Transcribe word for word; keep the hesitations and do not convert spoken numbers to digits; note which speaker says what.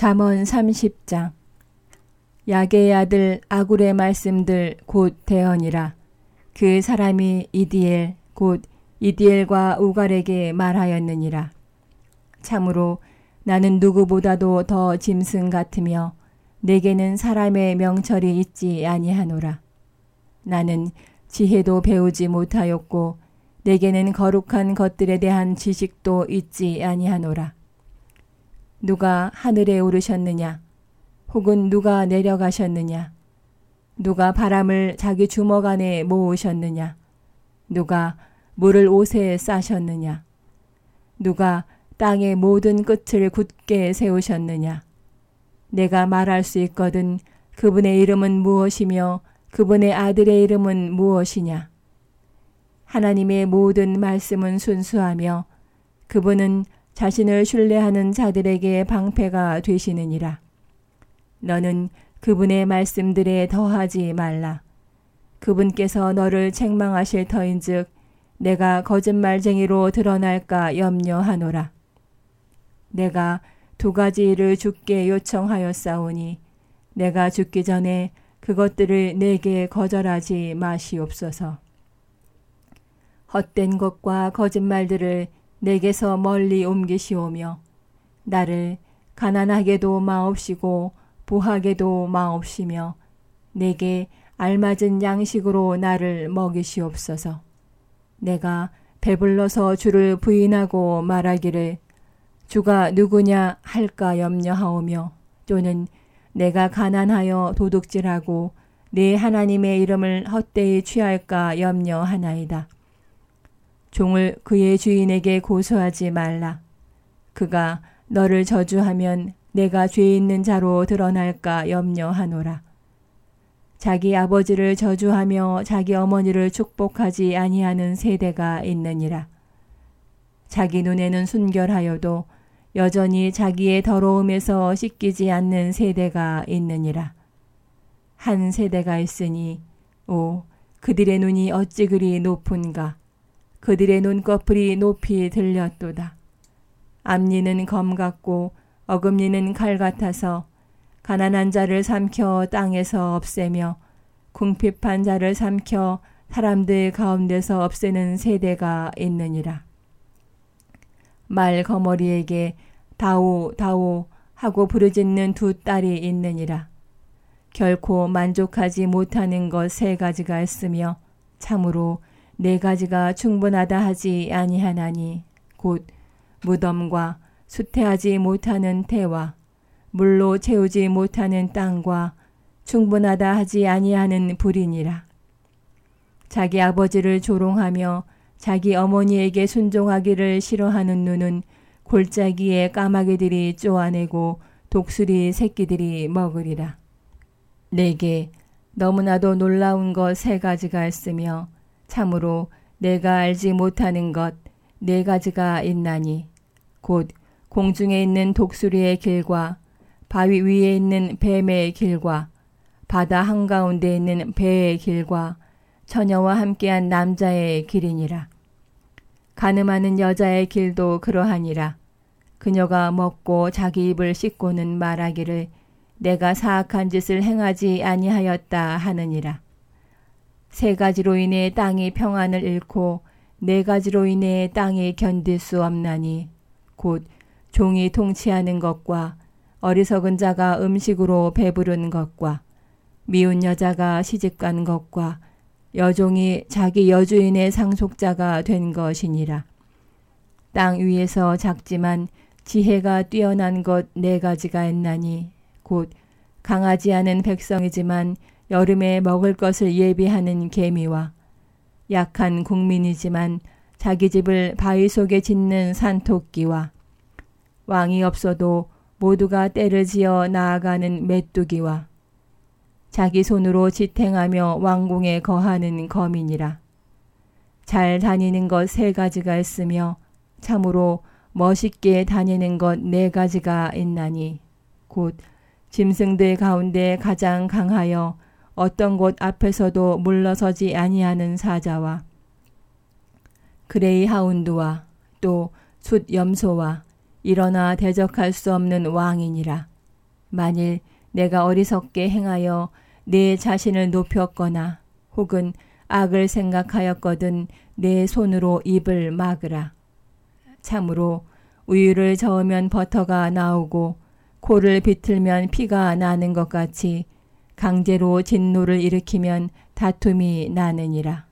Speaker 1: 잠언 삼십 장. 야게의 아들 아굴의 말씀들 곧 대언이라. 그 사람이 이디엘 곧 이디엘과 우갈에게 말하였느니라. 참으로 나는 누구보다도 더 짐승 같으며 내게는 사람의 명철이 있지 아니하노라. 나는 지혜도 배우지 못하였고 내게는 거룩한 것들에 대한 지식도 있지 아니하노라. 누가 하늘에 오르셨느냐? 혹은 누가 내려가셨느냐? 누가 바람을 자기 주먹 안에 모으셨느냐? 누가 물을 옷에 싸셨느냐? 누가 땅의 모든 끝을 굳게 세우셨느냐? 내가 말할 수 있거든 그분의 이름은 무엇이며 그분의 아들의 이름은 무엇이냐? 하나님의 모든 말씀은 순수하며 그분은 자신을 신뢰하는 자들에게 방패가 되시느니라. 너는 그분의 말씀들에 더하지 말라. 그분께서 너를 책망하실 터인즉 내가 거짓말쟁이로 드러날까 염려하노라. 내가 두 가지 일을 주께 요청하였사오니 내가 죽기 전에 그것들을 내게 거절하지 마시옵소서. 헛된 것과 거짓말들을 내게서 멀리 옮기시오며 나를 가난하게도 마옵시고 부하게도 마옵시며 내게 알맞은 양식으로 나를 먹이시옵소서. 내가 배불러서 주를 부인하고 말하기를 주가 누구냐 할까 염려하오며 또는 내가 가난하여 도둑질하고 네 하나님의 이름을 헛되이 취할까 염려하나이다. 종을 그의 주인에게 고소하지 말라. 그가 너를 저주하면 내가 죄 있는 자로 드러날까 염려하노라. 자기 아버지를 저주하며 자기 어머니를 축복하지 아니하는 세대가 있느니라. 자기 눈에는 순결하여도 여전히 자기의 더러움에서 씻기지 않는 세대가 있느니라. 한 세대가 있으니 오 그들의 눈이 어찌 그리 높은가. 그들의 눈꺼풀이 높이 들렸도다. 앞니는 검 같고 어금니는 칼 같아서 가난한 자를 삼켜 땅에서 없애며 궁핍한 자를 삼켜 사람들 가운데서 없애는 세대가 있느니라. 말 거머리에게 다오 다오 하고 부르짖는 두 딸이 있느니라. 결코 만족하지 못하는 것 세 가지가 있으며 참으로 네 가지가 충분하다 하지 아니하나니 곧 무덤과 수태하지 못하는 태와 물로 채우지 못하는 땅과 충분하다 하지 아니하는 불이니라. 자기 아버지를 조롱하며 자기 어머니에게 순종하기를 싫어하는 눈은 골짜기에 까마귀들이 쪼아내고 독수리 새끼들이 먹으리라. 내게 너무나도 놀라운 것 세 가지가 있으며 참으로 내가 알지 못하는 것 네 가지가 있나니 곧 공중에 있는 독수리의 길과 바위 위에 있는 뱀의 길과 바다 한가운데 있는 배의 길과 처녀와 함께한 남자의 길이니라. 간음하는 여자의 길도 그러하니라. 그녀가 먹고 자기 입을 씻고는 말하기를 내가 사악한 짓을 행하지 아니하였다 하느니라. 세 가지로 인해 땅이 평안을 잃고 네 가지로 인해 땅이 견딜 수 없나니 곧 종이 통치하는 것과 어리석은 자가 음식으로 배부른 것과 미운 여자가 시집간 것과 여종이 자기 여주인의 상속자가 된 것이니라. 땅 위에서 작지만 지혜가 뛰어난 것 네 가지가 있나니 곧 강하지 않은 백성이지만 여름에 먹을 것을 예비하는 개미와 약한 국민이지만 자기 집을 바위 속에 짓는 산토끼와 왕이 없어도 모두가 떼를 지어 나아가는 메뚜기와 자기 손으로 지탱하며 왕궁에 거하는 거민이라. 잘 다니는 것 세 가지가 있으며 참으로 멋있게 다니는 것 네 가지가 있나니 곧 짐승들 가운데 가장 강하여 어떤 곳 앞에서도 물러서지 아니하는 사자와 그레이 하운드와 또 숫 염소와 일어나 대적할 수 없는 왕이니라. 만일 내가 어리석게 행하여 내 자신을 높였거나 혹은 악을 생각하였거든 내 손으로 입을 막으라. 참으로 우유를 저으면 버터가 나오고 코를 비틀면 피가 나는 것 같이 강제로 진노를 일으키면 다툼이 나느니라.